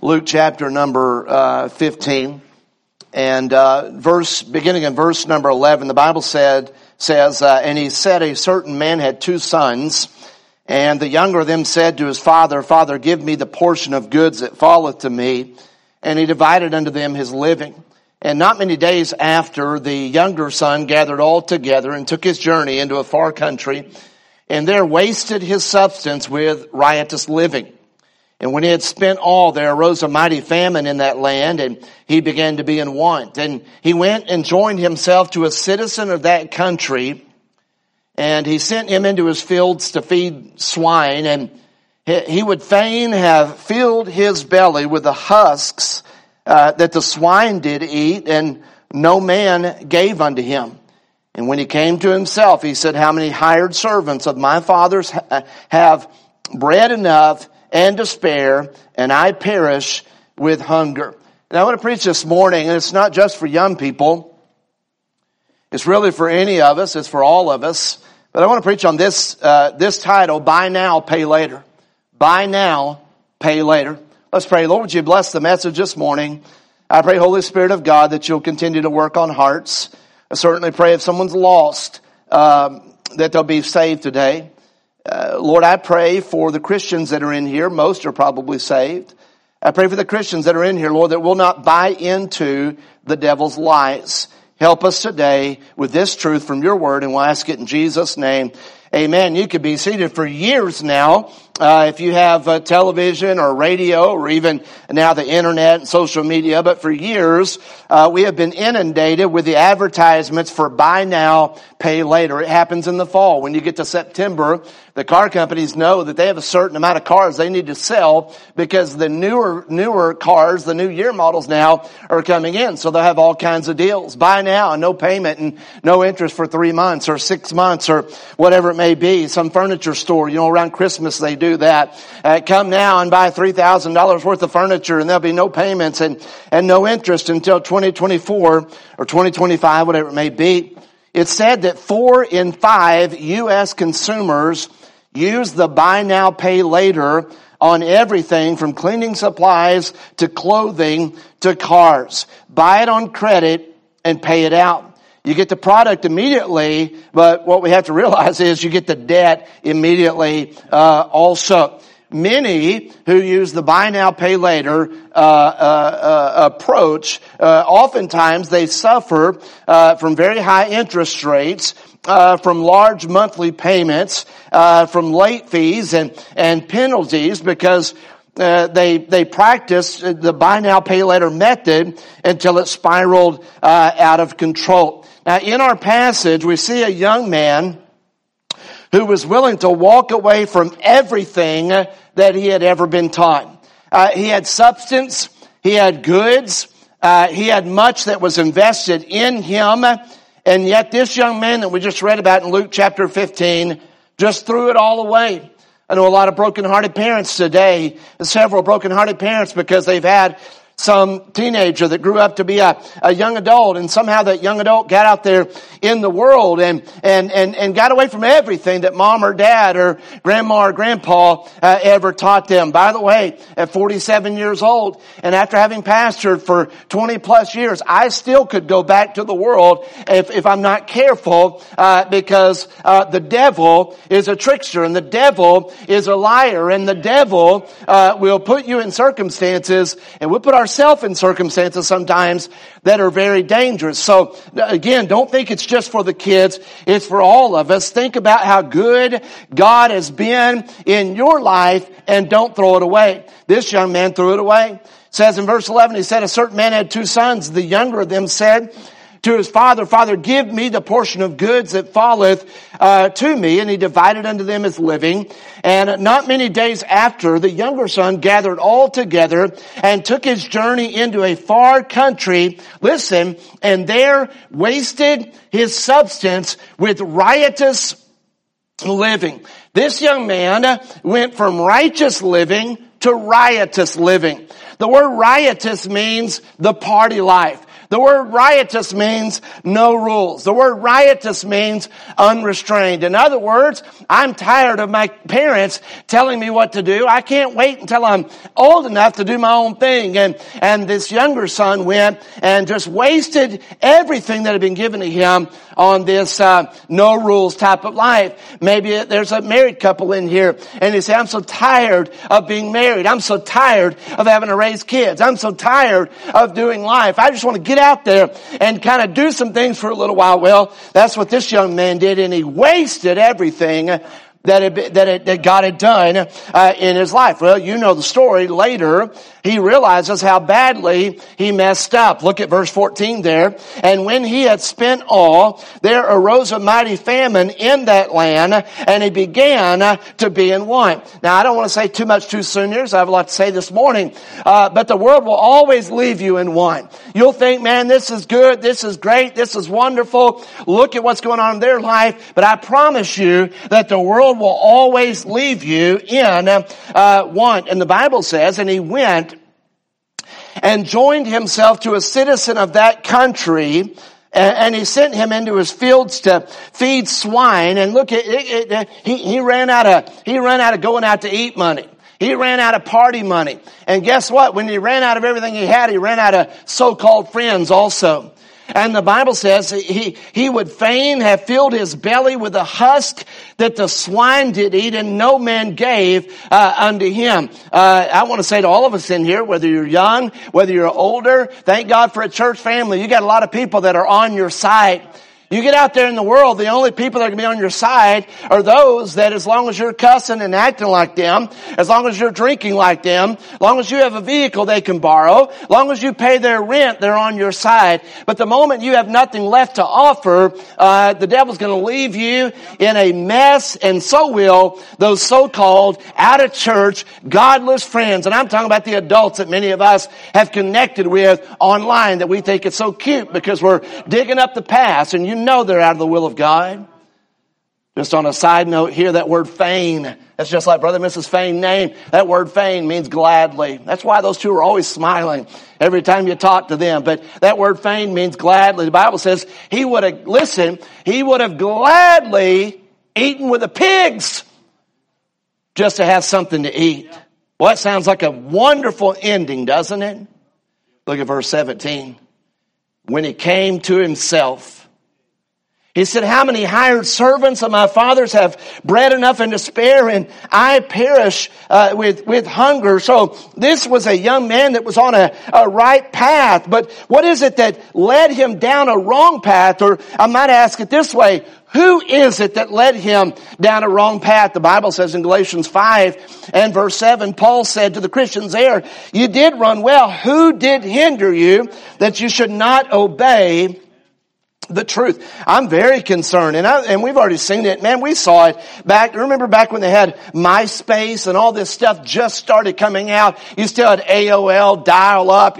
Luke chapter number 15. And beginning in verse number 11, the Bible says, and he said, a certain man had two sons, and the younger of them said to his father, Father, give me the portion of goods that falleth to me. And he divided unto them his living. And not many days after, the younger son gathered all together and took his journey into a far country, and there wasted his substance with riotous living. And when he had spent all, there arose a mighty famine in that land, and he began to be in want. And he went and joined himself to a citizen of that country, and he sent him into his fields to feed swine, and he would fain have filled his belly with the husks that the swine did eat, and no man gave unto him. And when he came to himself, he said, how many hired servants of my father's have bread enough and to spare, and I perish with hunger. And I want to preach this morning, and it's not just for young people. It's really for any of us. It's for all of us. But I want to preach on this title, Buy Now, Pay Later. Buy now, pay later. Let's pray. Lord, would you bless the message this morning? I pray, Holy Spirit of God, that you'll continue to work on hearts. I certainly pray if someone's lost, that they'll be saved today. Lord, I pray for the Christians that are in here. Most are probably saved. I pray for the Christians that are in here, Lord, that will not buy into the devil's lies. Help us today with this truth from your word, and we'll ask it in Jesus' name. Amen. You could be seated for years now. If you have television or radio or even now the internet and social media, but for years, we have been inundated with the advertisements for buy now, pay later. It happens in the fall. When you get to September, the car companies know that they have a certain amount of cars they need to sell because the newer cars, the new year models now are coming in. So they'll have all kinds of deals. Buy now, no payment and no interest for 3 months or 6 months or whatever it may be. Some furniture store, around Christmas they do that. Come now and buy $3,000 worth of furniture and there'll be no payments and no interest until 2024 or 2025, whatever it may be. It's said that 4 in 5 U.S. consumers use the buy now, pay later on everything from cleaning supplies to clothing to cars. Buy it on credit and pay it out. You get the product immediately, but what we have to realize is you get the debt immediately also. Many who use the buy now, pay later approach, oftentimes they suffer from very high interest rates, from large monthly payments, from late fees and penalties because they practiced the buy now, pay later method until it spiraled out of control. Now, in our passage, we see a young man who was willing to walk away from everything that he had ever been taught. He had substance, he had goods, he had much that was invested in him, and yet this young man that we just read about in Luke chapter 15 just threw it all away. I know a lot of broken-hearted parents today, several broken-hearted parents because they've had some teenager that grew up to be a young adult, and somehow that young adult got out there in the world and got away from everything that mom or dad or grandma or grandpa ever taught them. By the way, at 47 years old, and after having pastored for 20 plus years, I still could go back to the world if I'm not careful, because the devil is a trickster, and the devil is a liar, and the devil will put you in circumstances, and we'll put ourselves in circumstances sometimes that are very dangerous. So again, don't think it's just for the kids. It's for all of us. Think about how good God has been in your life and don't throw it away. This young man threw it away. It says in verse 11, he said, a certain man had 2 sons. The younger of them said to his father, Father, give me the portion of goods that falleth to me. And he divided unto them his living. And not many days after, the younger son gathered all together and took his journey into a far country. Listen, and there wasted his substance with riotous living. This young man went from righteous living to riotous living. The word riotous means the party life. The word riotous means no rules. The word riotous means unrestrained. In other words, I'm tired of my parents telling me what to do. I can't wait until I'm old enough to do my own thing. And this younger son went and just wasted everything that had been given to him on this no rules type of life. Maybe there's a married couple in here and they say, I'm so tired of being married. I'm so tired of having to raise kids. I'm so tired of doing life. I just want to get out there and kind of do some things for a little while. Well, that's what this young man did, and he wasted everything that God had done in his life. Well, you know the story. Later, he realizes how badly he messed up. Look at verse 14 there. And when he had spent all, there arose a mighty famine in that land, and he began to be in want. Now, I don't want to say too much too soon here, so I have a lot to say this morning. But the world will always leave you in want. You'll think, man, this is good, this is great, this is wonderful. Look at what's going on in their life. But I promise you that the world will always leave you in want. And the Bible says, and he went and joined himself to a citizen of that country, and he sent him into his fields to feed swine. And look at it, he ran out of going out to eat money. He ran out of party money. And guess what? When he ran out of everything he had, he ran out of so-called friends also. And the Bible says he would fain have filled his belly with the husk that the swine did eat, and no man gave unto him. I want to say to all of us in here, whether you're young, whether you're older, thank God for a church family. You got a lot of people that are on your side. You get out there in the world, the only people that are going to be on your side are those that, as long as you're cussing and acting like them, as long as you're drinking like them, as long as you have a vehicle they can borrow, as long as you pay their rent, they're on your side. But the moment you have nothing left to offer, the devil's going to leave you in a mess, and so will those so-called out-of-church, godless friends. And I'm talking about the adults that many of us have connected with online that we think it's so cute because we're digging up the past, and you know they're out of the will of God. Just on a side note here, that word feign, that's just like Brother and Mrs. Fain's name. That word feign means gladly. That's why those two are always smiling every time you talk to them. But that word feign means gladly. The Bible says he would have gladly eaten with the pigs just to have something to eat. Well, that sounds like a wonderful ending, doesn't it? Look at verse 17. When he came to himself, he said, how many hired servants of my father's have bread enough and to spare, and I perish with hunger? So this was a young man that was on a right path. But what is it that led him down a wrong path? Or I might ask it this way, who is it that led him down a wrong path? The Bible says in Galatians 5 and verse 7, Paul said to the Christians there, you did run well. Who did hinder you that you should not obey the truth? I'm very concerned, and we've already seen it. Man, we saw it back. Remember back when they had MySpace and all this stuff just started coming out? You still had AOL, dial up,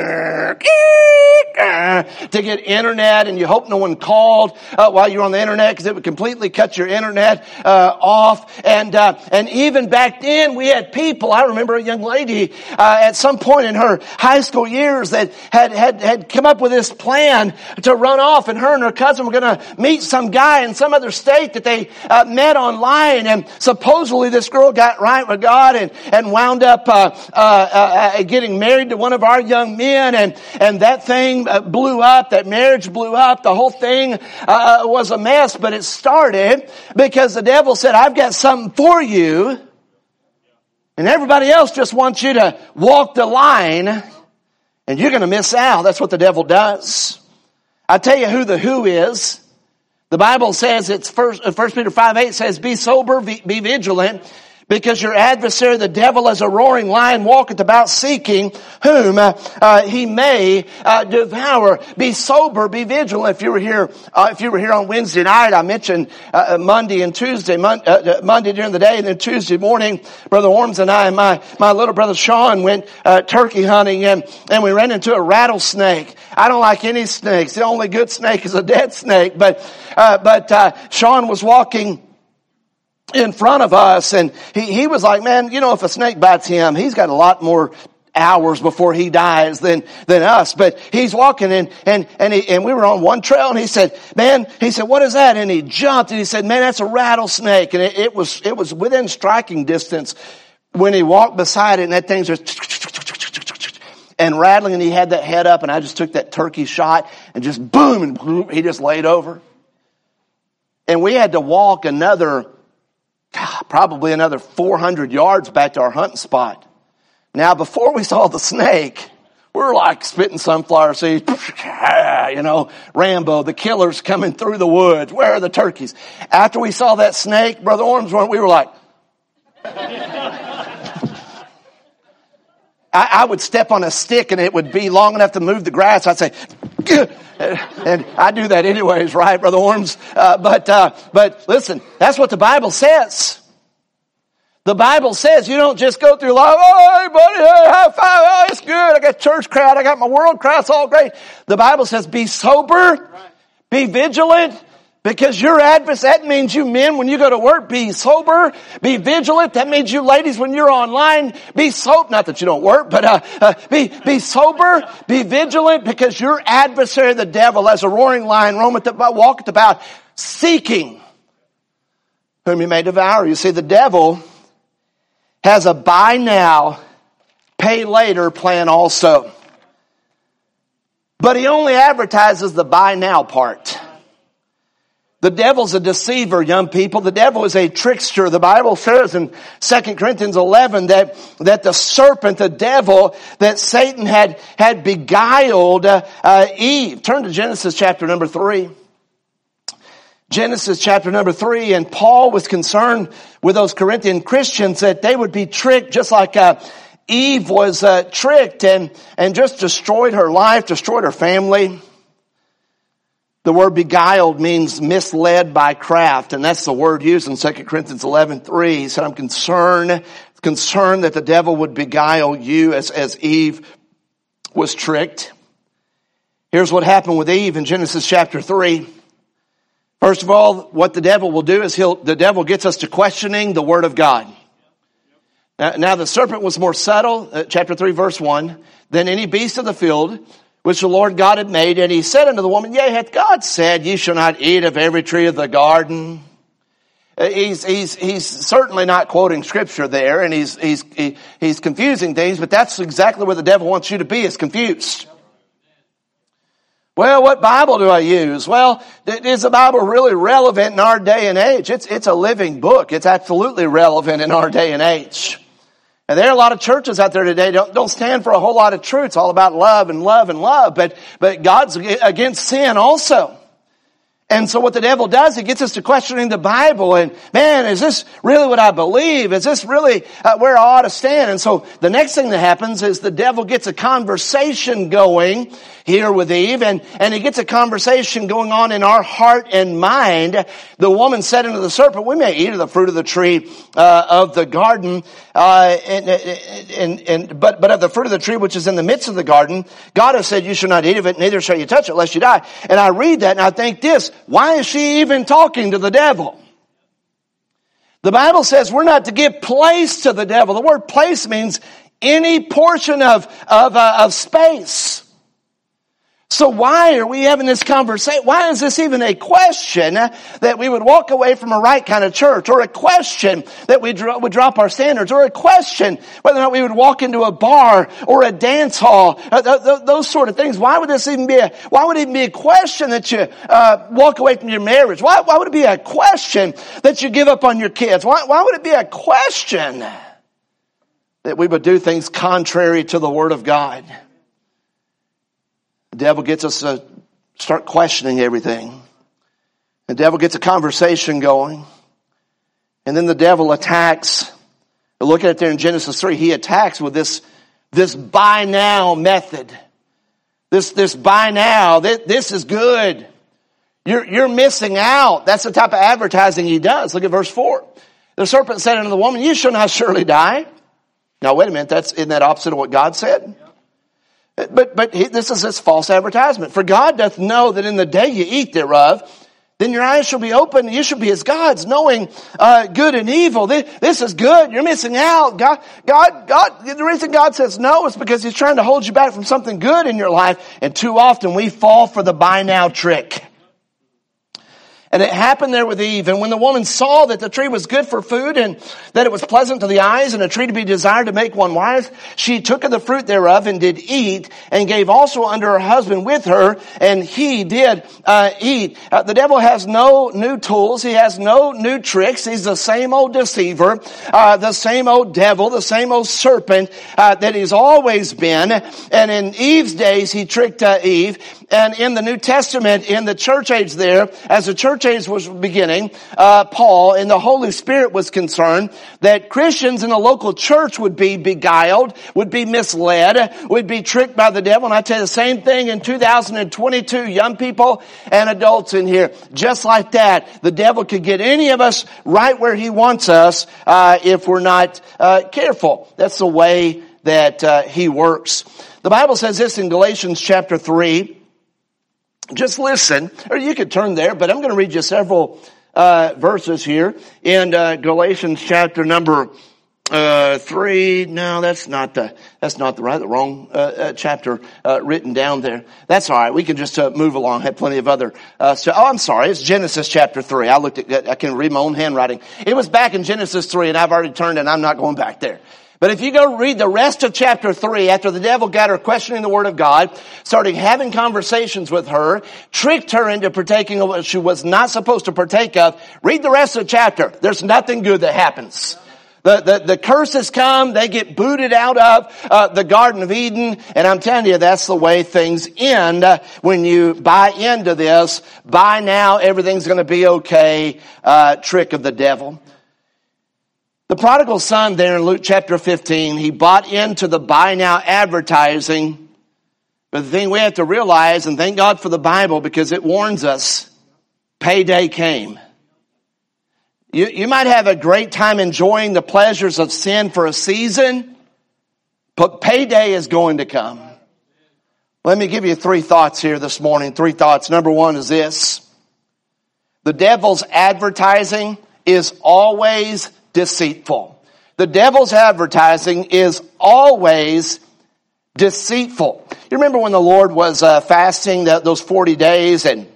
to get internet, and you hope no one called while you were on the internet because it would completely cut your internet off. And even back then, we had people. I remember a young lady at some point in her high school years that had come up with this plan to run off, and her and her cousin were going to meet some guy in some other state that they met online, and supposedly this girl got right with God and wound up getting married to one of our young men, and that thing blew up, that marriage blew up, the whole thing was a mess. But it started because the devil said, I've got something for you, and everybody else just wants you to walk the line, and you're going to miss out. That's what the devil does. I'll tell you who the who is. The Bible says, it's 1 Peter 5:8 says, be sober, be vigilant, because your adversary, the devil, as a roaring lion, walketh about seeking whom he may devour. Be sober, be vigilant. If you were here on Wednesday night, I mentioned Monday and Tuesday. Monday during the day, and then Tuesday morning, Brother Orms and I and my little brother Sean went turkey hunting, and we ran into a rattlesnake. I don't like any snakes. The only good snake is a dead snake. But Sean was walking in front of us, and he was like, man, if a snake bites him, he's got a lot more hours before he dies than us. But he's walking and we were on one trail and he said, what is that? And he jumped and he said, man, that's a rattlesnake. And it was within striking distance when he walked beside it, and that thing's just and rattling, and he had that head up, and I just took that turkey shot and just boom, and he just laid over. And we had to walk probably another 400 yards back to our hunting spot. Now, before we saw the snake, we were like spitting sunflower seeds, Rambo, the killer's coming through the woods. Where are the turkeys? After we saw that snake, Brother Ormsworth, we were like, I would step on a stick and it would be long enough to move the grass. I'd say, "Gah!" And I do that anyways, right, Brother Orms? But listen, that's what the Bible says. The Bible says you don't just go through life, oh, hey, buddy, hey, high five, oh, it's good. I got church crowd, I got my world crowd, it's all great. The Bible says be sober, be vigilant, because your adversary, that means you men, when you go to work, be sober, be vigilant. That means you ladies, when you're online, be sober. Not that you don't work, but be sober, be vigilant, because your adversary, the devil, as a roaring lion, walketh about, seeking whom he may devour. You see, the devil has a buy now, pay later plan also. But he only advertises the buy now part. The devil's a deceiver, young people. The devil is a trickster. The Bible says in 2 Corinthians 11 that the serpent, the devil, that Satan had beguiled Eve. Turn to Genesis chapter number 3. Genesis chapter number 3, and Paul was concerned with those Corinthian Christians that they would be tricked just like Eve was tricked and just destroyed her life, destroyed her family. The word beguiled means misled by craft, and that's the word used in 2 Corinthians 11:3. He said, I'm concerned that the devil would beguile you as Eve was tricked. Here's what happened with Eve in Genesis chapter 3. First of all, what the devil will do is the devil gets us to questioning the word of God. Now the serpent was more subtle, chapter 3 verse 1, than any beast of the field which the Lord God had made. And he said unto the woman, yea, hath God said, ye shall not eat of every tree of the garden? He's certainly not quoting scripture there, and he's confusing things, but that's exactly where the devil wants you to be, is confused. Well, what Bible do I use? Well, is the Bible really relevant in our day and age? It's a living book. It's absolutely relevant in our day and age. And there are a lot of churches out there today don't stand for a whole lot of truth. It's all about love and love and love. But God's against sin also. And so what the devil does, he gets us to questioning the Bible. And man, is this really what I believe? Is this really where I ought to stand? And so the next thing that happens is the devil gets a conversation going here with Eve. And he gets a conversation going on in our heart and mind. The woman said unto the serpent, we may eat of the fruit of the tree of the garden. But of the fruit of the tree which is in the midst of the garden, God has said, you shall not eat of it, neither shall you touch it, lest you die. And I read that and I think this, why is she even talking to the devil? The Bible says we're not to give place to the devil. The word place means any portion of space. So why are we having this conversation? Why is this even a question that we would walk away from a right kind of church, or a question that we would drop our standards, or a question whether or not we would walk into a bar or a dance hall, those sort of things? Why would it even be a question that you walk away from your marriage? Why would it be a question that you give up on your kids? Why would it be a question that we would do things contrary to the Word of God? The devil gets us to start questioning everything. The devil gets a conversation going. And then the devil attacks. Look at it there in Genesis 3. He attacks with this buy now method. This buy now. This is good. You're missing out. That's the type of advertising he does. Look at verse 4. The serpent said unto the woman, you shall not surely die. Now wait a minute. Isn't that opposite of what God said? But this is his false advertisement. For God doth know that in the day you eat thereof, then your eyes shall be open. You shall be as gods, knowing good and evil. This is good. You're missing out. God. The reason God says no is because He's trying to hold you back from something good in your life. And too often we fall for the buy now trick. And it happened there with Eve. And when the woman saw that the tree was good for food and that it was pleasant to the eyes and a tree to be desired to make one wise, she took of the fruit thereof and did eat and gave also unto her husband with her, and he did eat. The devil has no new tools. He has no new tricks. He's the same old deceiver, the same old devil, the same old serpent that he's always been. And in Eve's days, he tricked Eve. And in the New Testament, in the church age there, as the church age was beginning, Paul and the Holy Spirit was concerned that Christians in the local church would be beguiled, would be misled, would be tricked by the devil. And I tell you the same thing in 2022, young people and adults in here. Just like that, the devil could get any of us right where he wants us if we're not careful. That's the way that he works. The Bible says this in Galatians chapter 3. Just listen, or you could turn there, but I'm going to read you several verses here in Galatians chapter number 3. No, that's not the wrong chapter written down there. That's all right. We can just move along. I have plenty of other I'm sorry. It's Genesis chapter 3. I can read my own handwriting. It was back in Genesis 3, and I've already turned, and I'm not going back there. But if you go read the rest of chapter 3, after the devil got her questioning the Word of God, started having conversations with her, tricked her into partaking of what she was not supposed to partake of, read the rest of the chapter. There's nothing good that happens. The curses come, they get booted out of the Garden of Eden, and I'm telling you, that's the way things end when you buy into this, buy now, everything's going to be okay, trick of the devil. The prodigal son there in Luke chapter 15, he bought into the buy now advertising. But the thing we have to realize, and thank God for the Bible because it warns us, payday came. You might have a great time enjoying the pleasures of sin for a season, but payday is going to come. Let me give you 3 thoughts here this morning. 3 thoughts. Number 1 is this. The devil's advertising is always deceitful. The devil's advertising is always deceitful. You remember when the Lord was fasting those 40 days and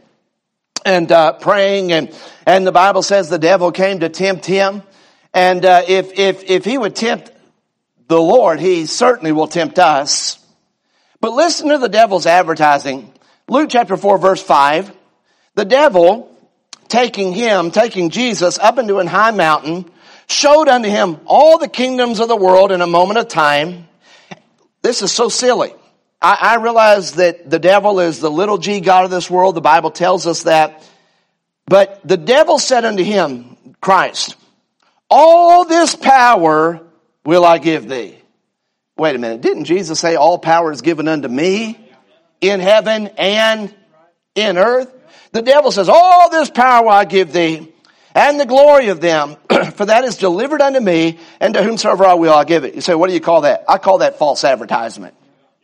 praying, and the Bible says the devil came to tempt him. And if he would tempt the Lord, he certainly will tempt us. But listen to the devil's advertising. Luke chapter 4 verse 5. The devil, taking Jesus up into an high mountain, showed unto him all the kingdoms of the world in a moment of time. This is so silly. I realize that the devil is the little g god of this world. The Bible tells us that. But the devil said unto him, Christ, all this power will I give thee. Wait a minute. Didn't Jesus say all power is given unto me in heaven and in earth? The devil says, all this power will I give thee, and the glory of them, for that is delivered unto me, and to whomsoever I will, I'll give it. You say, what do you call that? I call that false advertisement.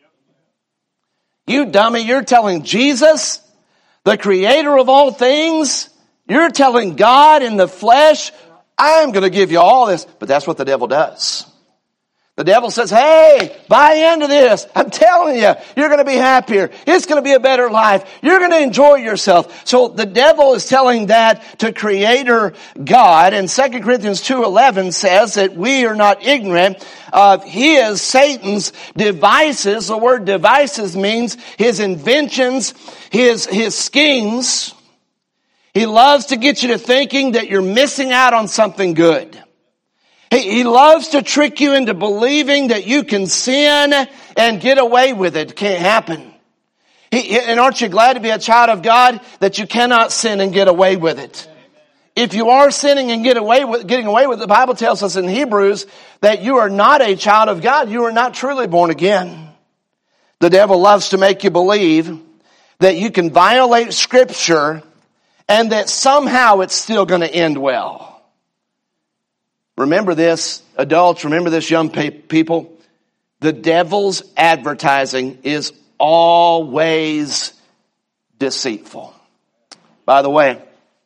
You dummy, you're telling Jesus, the creator of all things, you're telling God in the flesh, I'm going to give you all this. But that's what the devil does. The devil says, hey, buy into this. I'm telling you, you're going to be happier. It's going to be a better life. You're going to enjoy yourself. So the devil is telling that to Creator God. And 2 Corinthians 2:11 says that we are not ignorant of Satan's devices. The word devices means his inventions, his schemes. He loves to get you to thinking that you're missing out on something good. He loves to trick you into believing that you can sin and get away with it. It can't happen. And aren't you glad to be a child of God that you cannot sin and get away with it? If you are sinning and getting away with it, the Bible tells us in Hebrews that you are not a child of God. You are not truly born again. The devil loves to make you believe that you can violate Scripture and that somehow it's still going to end well. Remember this, adults, remember this, young people. The devil's advertising is always deceitful. By the way,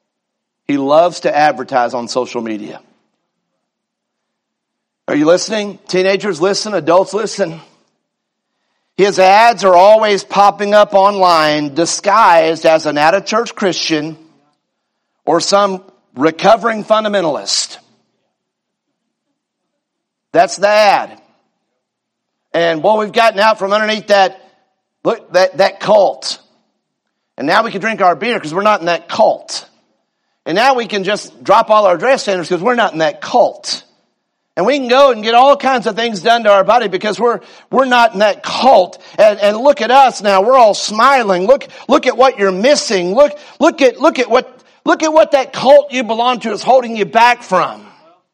He loves to advertise on social media. Are you listening? Teenagers, listen. Adults, listen. His ads are always popping up online, disguised as an out-of-church Christian or some recovering fundamentalist. That's the ad. And boy, we've gotten out from underneath that cult. And now we can drink our beer because we're not in that cult. And now we can just drop all our dress standards because we're not in that cult. And we can go and get all kinds of things done to our body because we're not in that cult. And look at us now. We're all smiling. Look at what you're missing. Look at what that cult you belong to is holding you back from.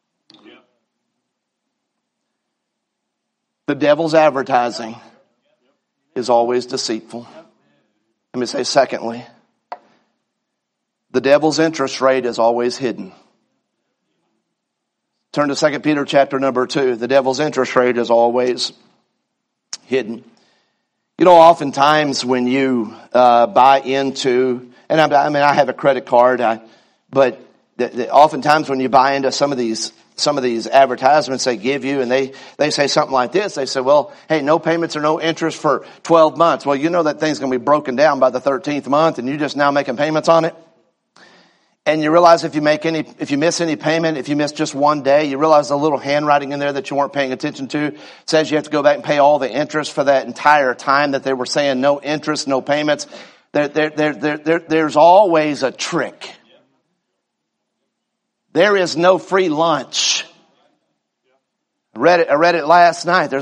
The devil's advertising is always deceitful. Let me say secondly, the devil's interest rate is always hidden. Turn to 2 Peter chapter number 2. The devil's interest rate is always hidden. You know, oftentimes when you buy into, and I have a credit card, but oftentimes when you buy into some of these advertisements they give you, and they say something like this. They say, well, hey, no payments or no interest for 12 months. Well, you know that thing's going to be broken down by the 13th month, and you're just now making payments on it. And you realize if you miss any payment, if you miss just one day, you realize the little handwriting in there that you weren't paying attention to says you have to go back and pay all the interest for that entire time that they were saying no interest, no payments. There's always a trick. There is no free lunch. I read it last night. There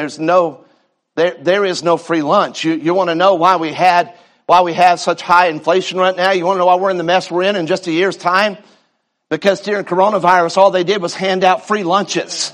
is no free lunch. You want to know why we have such high inflation right now? You want to know why we're in the mess we're in just a year's time? Because during coronavirus, all they did was hand out free lunches.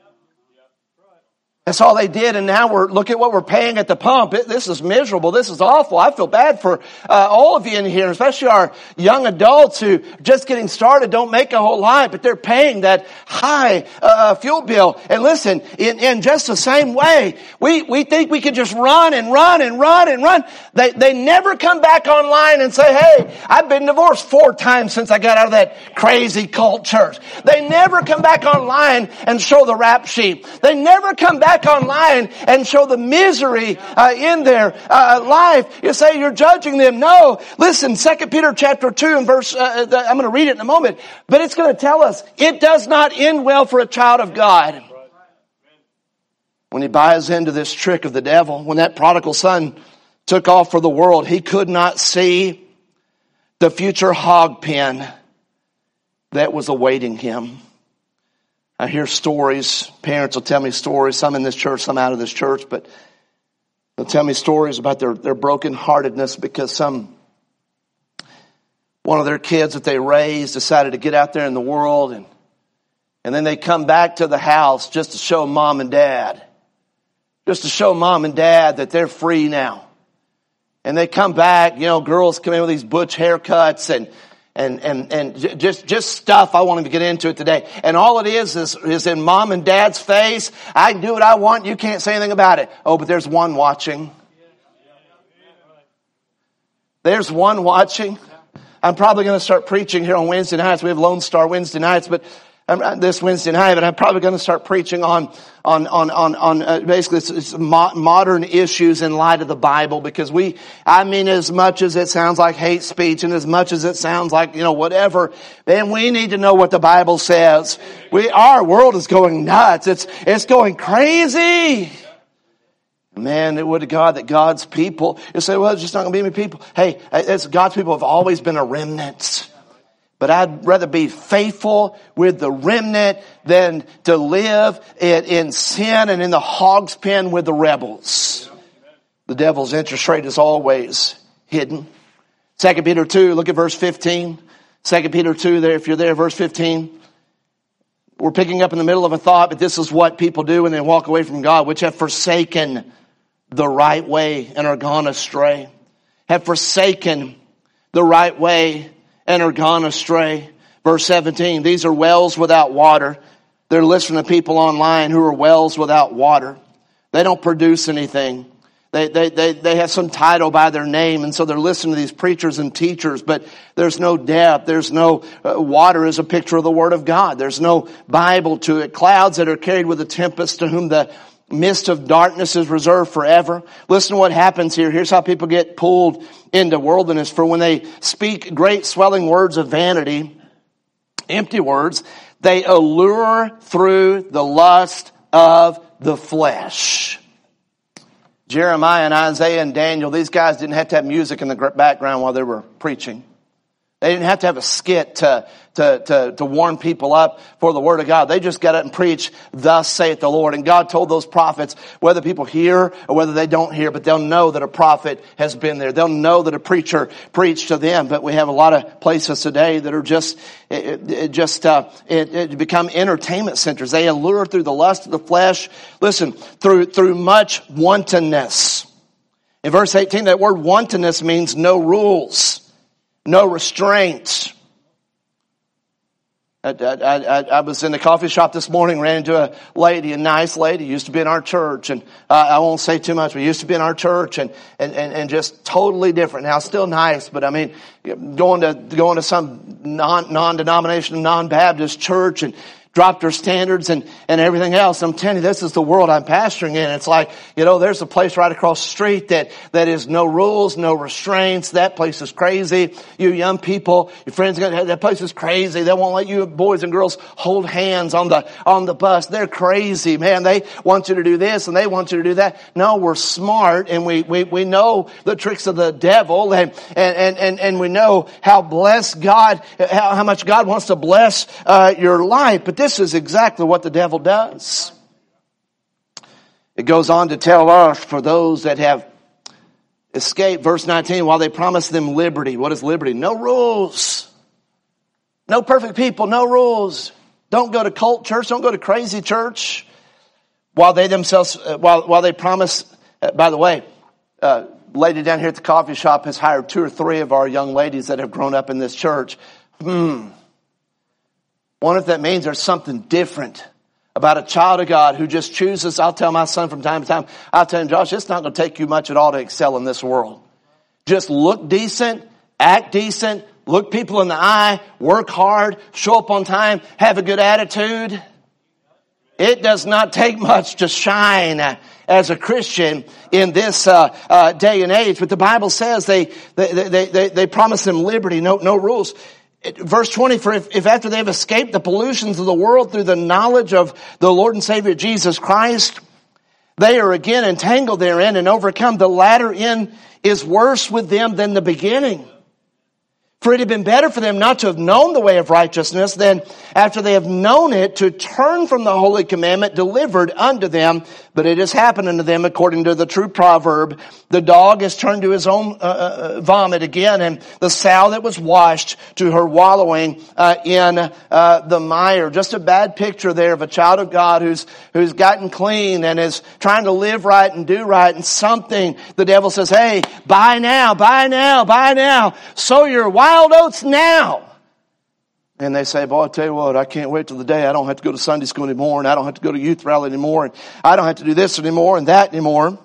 That's all they did, and now look at what we're paying at the pump. This is miserable. This is awful. I feel bad for all of you in here, especially our young adults who just getting started, don't make a whole lot, but they're paying that high fuel bill. And listen, in just the same way, we think we can just run and run and run and run. They never come back online and say, hey, I've been divorced 4 times since I got out of that crazy cult church. They never come back online and show the rap sheet. They never come back online and show the misery in their life. You say you're judging them. No. Listen, 2 Peter chapter 2 and verse, I'm going to read it in a moment, but it's going to tell us it does not end well for a child of God. When he buys into this trick of the devil, when that prodigal son took off for the world, he could not see the future hog pen that was awaiting him. I hear stories, parents will tell me stories, some in this church, some out of this church, but they'll tell me stories about their brokenheartedness because one of their kids that they raised decided to get out there in the world and then they come back to the house just to show mom and dad that they're free now. And they come back, girls come in with these butch haircuts and just stuff I won't even get into it today. And all it is in mom and dad's face. I can do what I want. You can't say anything about it. Oh, but there's one watching. There's one watching. I'm probably going to start preaching here on Wednesday nights. We have Lone Star Wednesday nights, but this Wednesday night, but I'm probably going to start preaching on basically it's modern issues in light of the Bible, because as much as it sounds like hate speech and as much as it sounds like, whatever, then we need to know what the Bible says. Our world is going nuts. It's going crazy. Man, it would to God that God's people, you say, well, it's just not going to be many people. Hey, God's people have always been a remnant. But I'd rather be faithful with the remnant than to live in sin and in the hog's pen with the rebels. The devil's interest rate is always hidden. 2 Peter 2, look at verse 15. 2 Peter 2 there, if you're there, verse 15. We're picking up in the middle of a thought, but this is what people do when they walk away from God, which have forsaken the right way and are gone astray. Have forsaken the right way and are gone astray. Verse 17, these are wells without water. They're listening to people online who are wells without water. They don't produce anything. They have some title by their name, and so they're listening to these preachers and teachers, but there's no depth. There's no, water is a picture of the Word of God. There's no Bible to it. Clouds that are carried with a tempest, to whom the mist of darkness is reserved forever. Listen to what happens here. Here's how people get pulled into worldliness. For when they speak great swelling words of vanity, empty words, they allure through the lust of the flesh. Jeremiah and Isaiah and Daniel, these guys didn't have to have music in the background while they were preaching. They didn't have to have a skit to warm people up for the Word of God. They just got up and preached, "Thus saith the Lord." And God told those prophets, whether people hear or whether they don't hear, but they'll know that a prophet has been there. They'll know that a preacher preached to them. But we have a lot of places today that are just become entertainment centers. They allure through the lust of the flesh. Listen, through much wantonness. In verse 18, that word wantonness means no rules. No restraints. I was in the coffee shop this morning, ran into a lady, a nice lady, used to be in our church, and I won't say too much, but used to be in our church, and just totally different. Now, still nice, but I mean, going to some non-denominational, non-Baptist church, and dropped her standards and everything else. I'm telling you, this is the world I'm pastoring in. It's like, there's a place right across the street that is no rules, no restraints. That place is crazy. You young people, your friends, that place is crazy. They won't let you boys and girls hold hands on the bus. They're crazy, man. They want you to do this and they want you to do that. No, we're smart, and we know the tricks of the devil, and we know how blessed God, how much God wants to bless your life. But this is exactly what the devil does. It goes on to tell us, for those that have escaped, verse 19, while they promise them liberty. What is liberty? No rules. No perfect people, no rules. Don't go to cult church, don't go to crazy church. While they themselves, while they promise, by the way, lady down here at the coffee shop has hired 2 or 3 of our young ladies that have grown up in this church. Wonder if that means there's something different about a child of God who just chooses. I'll tell my son from time to time, I'll tell him, Josh, it's not going to take you much at all to excel in this world. Just look decent, act decent, look people in the eye, work hard, show up on time, have a good attitude. It does not take much to shine as a Christian in this day and age. But the Bible says they promise them liberty, no rules. Verse 20, for if after they've escaped the pollutions of the world through the knowledge of the Lord and Savior Jesus Christ, they are again entangled therein and overcome, the latter end is worse with them than the beginning. For it had been better for them not to have known the way of righteousness than after they have known it to turn from the holy commandment delivered unto them. But it has happened unto them according to the true proverb. The dog has turned to his own vomit again, and the sow that was washed to her wallowing in the mire. Just a bad picture there of a child of God who's gotten clean and is trying to live right and do right, and something, the devil says, hey, buy now, sow your wild oats now. And they say, boy, I tell you what, I can't wait till the day I don't have to go to Sunday school anymore, and I don't have to go to youth rally anymore, and I don't have to do this anymore and that anymore.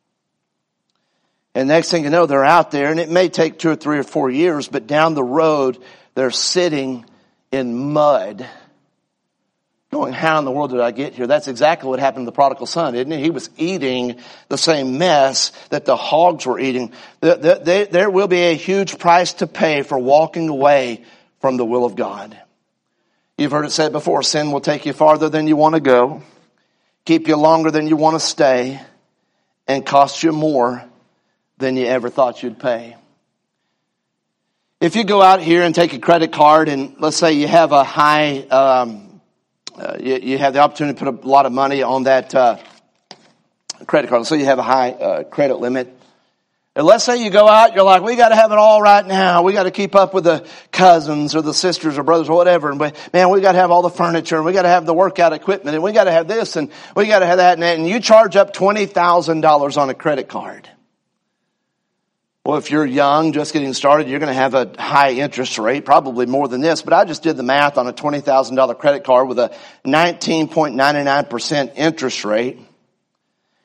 And next thing you know, they're out there, and it may take 2 or 3 or 4 years, but down the road, they're sitting in mud. Going, how in the world did I get here? That's exactly what happened to the prodigal son, isn't it? He was eating the same mess that the hogs were eating. There will be a huge price to pay for walking away from the will of God. You've heard it said before, sin will take you farther than you want to go, keep you longer than you want to stay, and cost you more than you ever thought you'd pay. If you go out here and take a credit card, and let's say you have a high, you have the opportunity to put a lot of money on that credit card. So you have a high credit limit. And let's say you go out, you're like, we got to have it all right now. We got to keep up with the cousins or the sisters or brothers or whatever. And man, we got to have all the furniture, and we got to have the workout equipment, and we got to have this, and we got to have that and that. And you charge up $20,000 on a credit card. Well, if you're young, just getting started, you're going to have a high interest rate, probably more than this. But I just did the math on a $20,000 credit card with a 19.99% interest rate.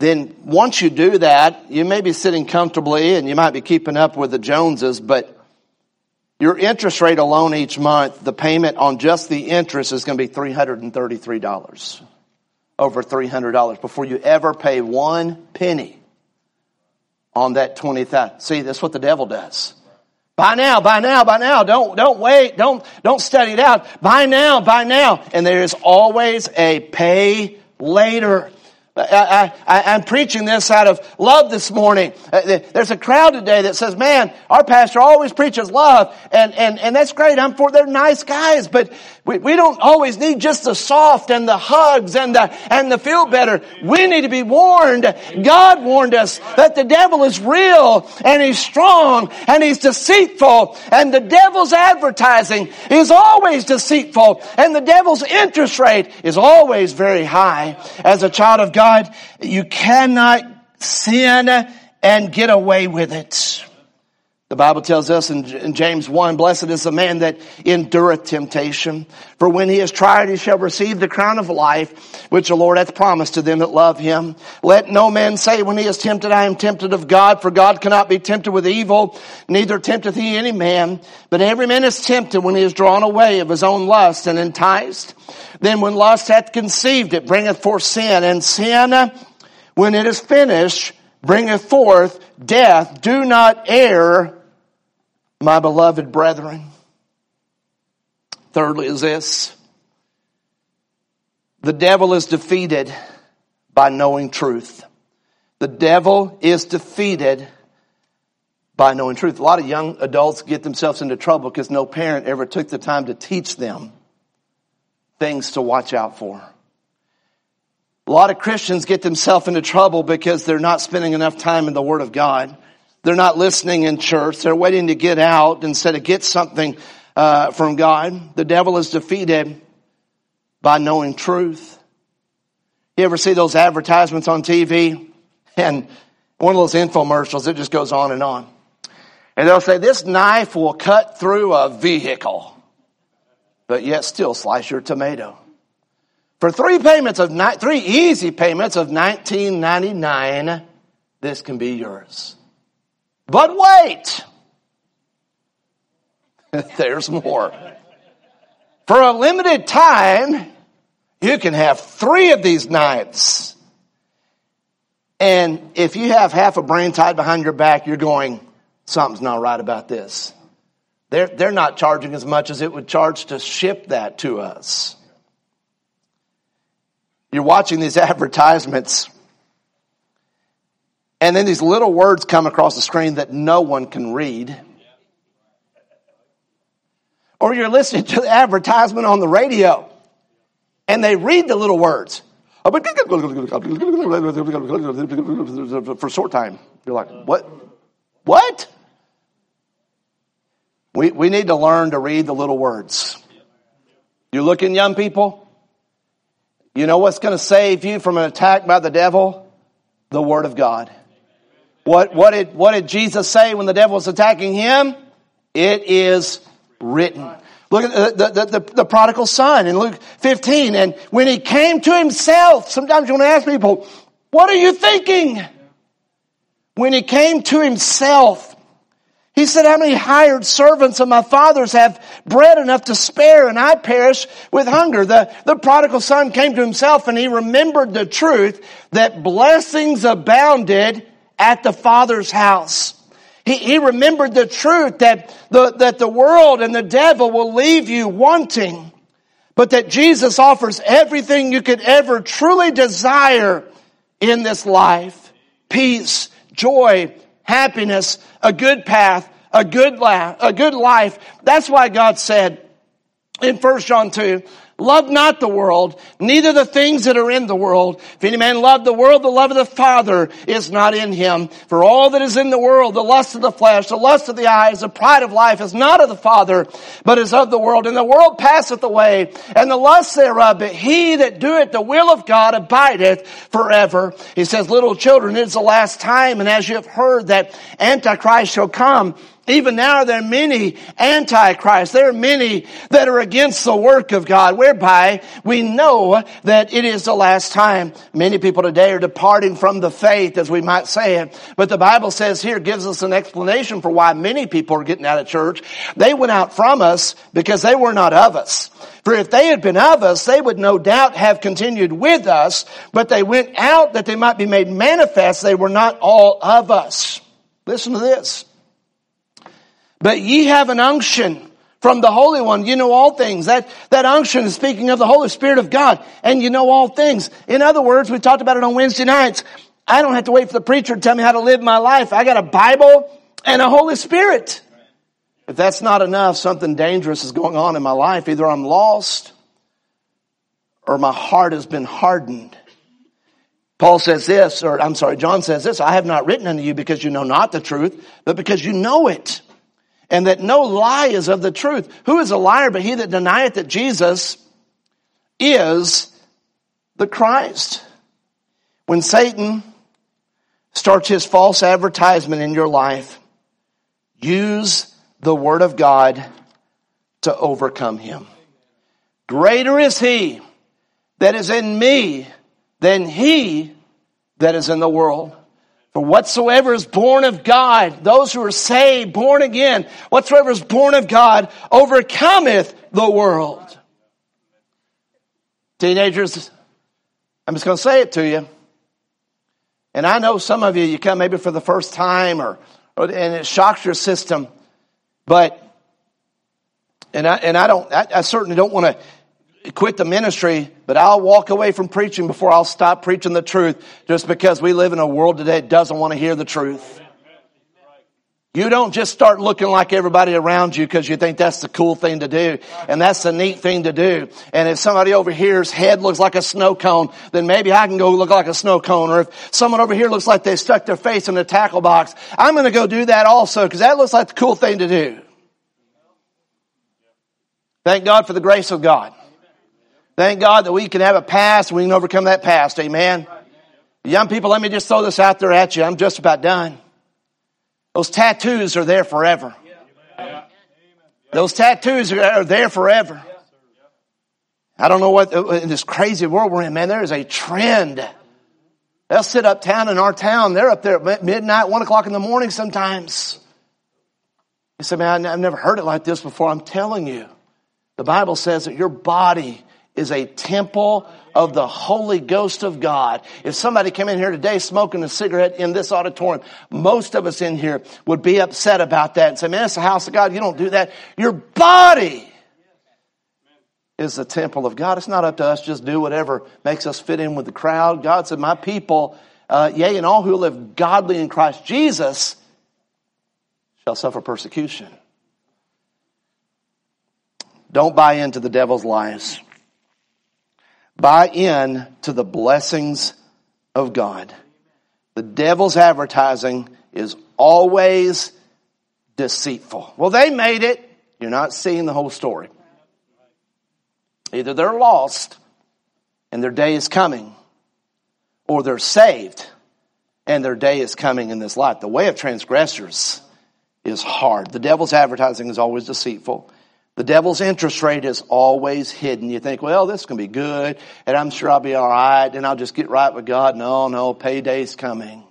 then once you do that, you may be sitting comfortably and you might be keeping up with the Joneses, but your interest rate alone each month, the payment on just the interest is going to be $333. Over $300 before you ever pay one penny on that $20,000. See, that's what the devil does. Buy now, buy now, buy now. Don't wait. Don't study it out. Buy now, buy now. And there is always a pay later. I'm preaching this out of love this morning. There's a crowd today that says, man, our pastor always preaches love. And that's great. They're nice guys, but we don't always need just the soft and the hugs and the feel better. We need to be warned. God warned us that the devil is real and he's strong and he's deceitful, and the devil's advertising is always deceitful, and the devil's interest rate is always very high. As a child of God, you cannot sin and get away with it. The Bible tells us in James 1, blessed is the man that endureth temptation. For when he is tried, he shall receive the crown of life, which the Lord hath promised to them that love him. Let no man say when he is tempted, I am tempted of God. For God cannot be tempted with evil, neither tempteth he any man. But every man is tempted when he is drawn away of his own lust and enticed. Then when lust hath conceived, it bringeth forth sin. And sin, when it is finished, bringeth forth death. Do not err, my beloved brethren. Thirdly is this: the devil is defeated by knowing truth. The devil is defeated by knowing truth. A lot of young adults get themselves into trouble because no parent ever took the time to teach them things to watch out for. A lot of Christians get themselves into trouble because they're not spending enough time in the Word of God. They're not listening in church. They're waiting to get out instead of get something from God. The devil is defeated by knowing truth. You ever see those advertisements on TV? And one of those infomercials, it just goes on. And they'll say, this knife will cut through a vehicle, but yet still slice your tomato. For three easy payments of $19.99, this can be yours. But wait, there's more. For a limited time, you can have 3 of these knives. And if you have half a brain tied behind your back, you're going, something's not right about this. They're not charging as much as it would charge to ship that to us. You're watching these advertisements, and then these little words come across the screen that no one can read. Or you're listening to the advertisement on the radio, and they read the little words. For short time. You're like, what? What? We need to learn to read the little words. You looking, young people? You know what's going to save you from an attack by the devil? The Word of God. What did Jesus say when the devil was attacking him? It is written. Look at the prodigal son in Luke 15. And when he came to himself, sometimes you want to ask people, what are you thinking? When he came to himself, he said, how many hired servants of my father's have bread enough to spare, and I perish with hunger? The prodigal son came to himself, and he remembered the truth that blessings abounded at the Father's house. He remembered the truth that the world and the devil will leave you wanting, but that Jesus offers everything you could ever truly desire in this life: peace, joy, happiness, a good path, a good life. That's why God said in 1 John 2, love not the world, neither the things that are in the world. If any man love the world, the love of the Father is not in him. For all that is in the world, the lust of the flesh, the lust of the eyes, the pride of life, is not of the Father, but is of the world. And the world passeth away, and the lust thereof, but he that doeth the will of God abideth forever. He says, little children, it is the last time, and as you have heard that Antichrist shall come Even now there are many antichrists. There are many that are against the work of God, whereby we know that it is the last time. Many people today are departing from the faith, as we might say it. But the Bible says here, gives us an explanation for why many people are getting out of church. They went out from us because they were not of us. For if they had been of us, they would no doubt have continued with us, but they went out that they might be made manifest. They were not all of us. Listen to this. But ye have an unction from the Holy One. You know all things. That unction is speaking of the Holy Spirit of God. And you know all things. In other words, we talked about it on Wednesday nights. I don't have to wait for the preacher to tell me how to live my life. I got a Bible and a Holy Spirit. If that's not enough, something dangerous is going on in my life. Either I'm lost or my heart has been hardened. John says this, I have not written unto you because you know not the truth, but because you know it. And that no lie is of the truth. Who is a liar but he that denieth that Jesus is the Christ? When Satan starts his false advertisement in your life, use the Word of God to overcome him. Greater is he that is in me than he that is in the world. For whatsoever is born of God, those who are saved, born again, whatsoever is born of God overcometh the world. Teenagers, I'm just going to say it to you. And I know some of you come maybe for the first time and it shocks your system. But, I certainly don't want to quit the ministry, but I'll walk away from preaching before I'll stop preaching the truth, just because we live in a world today that doesn't want to hear the truth. You don't just start looking like everybody around you because you think that's the cool thing to do, and that's the neat thing to do. And if somebody over here's head looks like a snow cone, then maybe I can go look like a snow cone. Or if someone over here looks like they stuck their face in a tackle box, I'm going to go do that also, because that looks like the cool thing to do. Thank God for the grace of God. Thank God that we can have a past and we can overcome that past. Amen. Young people, let me just throw this out there at you. I'm just about done. Those tattoos are there forever. Those tattoos are there forever. I don't know what, in this crazy world we're in, man, there is a trend. They'll sit uptown in our town. They're up there at midnight, 1 o'clock in the morning sometimes. You say, man, I've never heard it like this before. I'm telling you. The Bible says that your body is a temple of the Holy Ghost of God. If somebody came in here today smoking a cigarette in this auditorium, most of us in here would be upset about that and say, man, it's the house of God. You don't do that. Your body is the temple of God. It's not up to us. Just do whatever makes us fit in with the crowd. God said, my people, yea, and all who live godly in Christ Jesus shall suffer persecution. Don't buy into the devil's lies. Buy in to the blessings of God. The devil's advertising is always deceitful. Well, they made it. You're not seeing the whole story. Either they're lost and their day is coming, or they're saved and their day is coming in this life. The way of transgressors is hard. The devil's advertising is always deceitful. The devil's interest rate is always hidden. You think, well, this is going to be good, and I'm sure I'll be all right, and I'll just get right with God. No, payday's coming.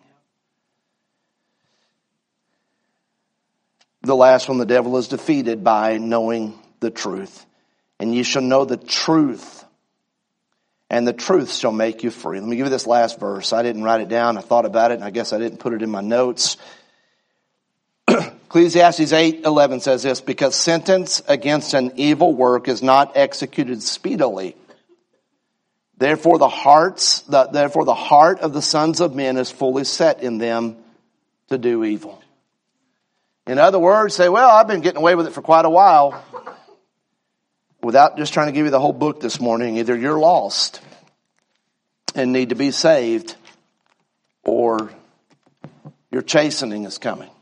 The last one, the devil is defeated by knowing the truth. And you shall know the truth, and the truth shall make you free. Let me give you this last verse. I didn't write it down. I thought about it, and I guess I didn't put it in my notes. Ecclesiastes 8:11 says this, because sentence against an evil work is not executed speedily. Therefore the heart of the sons of men is fully set in them to do evil. In other words, say, well, I've been getting away with it for quite a while. Without just trying to give you the whole book this morning, either you're lost and need to be saved, or your chastening is coming.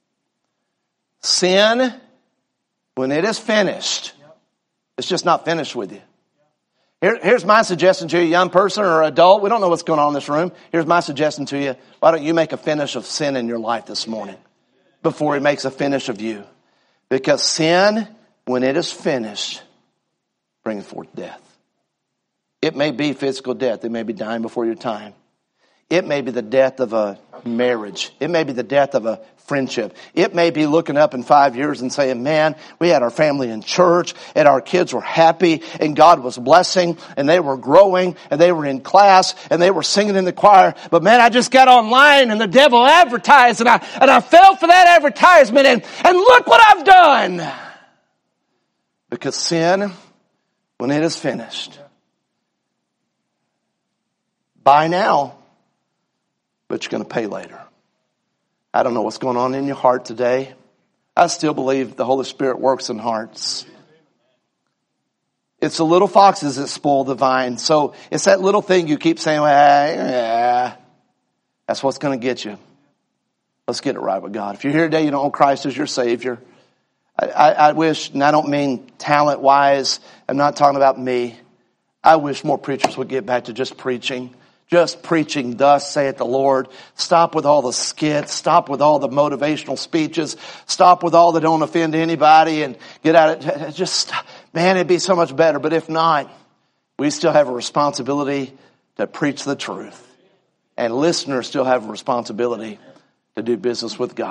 Sin, when it is finished, it's just not finished with you. Here's my suggestion to you, young person or adult. We don't know what's going on in this room. Here's my suggestion to you. Why don't you make a finish of sin in your life this morning? before he makes a finish of you. Because sin, when it is finished, brings forth death. It may be physical death. It may be dying before your time. It may be the death of a marriage. It may be the death of a friendship. It may be looking up in 5 years and saying, man, we had our family in church and our kids were happy and God was blessing and they were growing and they were in class and they were singing in the choir. But man, I just got online and the devil advertised and I fell for that advertisement and look what I've done. Because sin, when it is finished, buy now, but you're going to pay later. I don't know what's going on in your heart today. I still believe the Holy Spirit works in hearts. It's the little foxes that spoil the vine. So it's that little thing you keep saying, yeah, that's what's going to get you. Let's get it right with God. If you're here today, you don't know Christ as your Savior. I wish, and I don't mean talent-wise, I'm not talking about me. I wish more preachers would get back to just preaching. Just preaching, thus saith the Lord. Stop with all the skits. Stop with all the motivational speeches. Stop with all that don't offend anybody and get out of it. Just, man, it'd be so much better. But if not, we still have a responsibility to preach the truth. And listeners still have a responsibility to do business with God.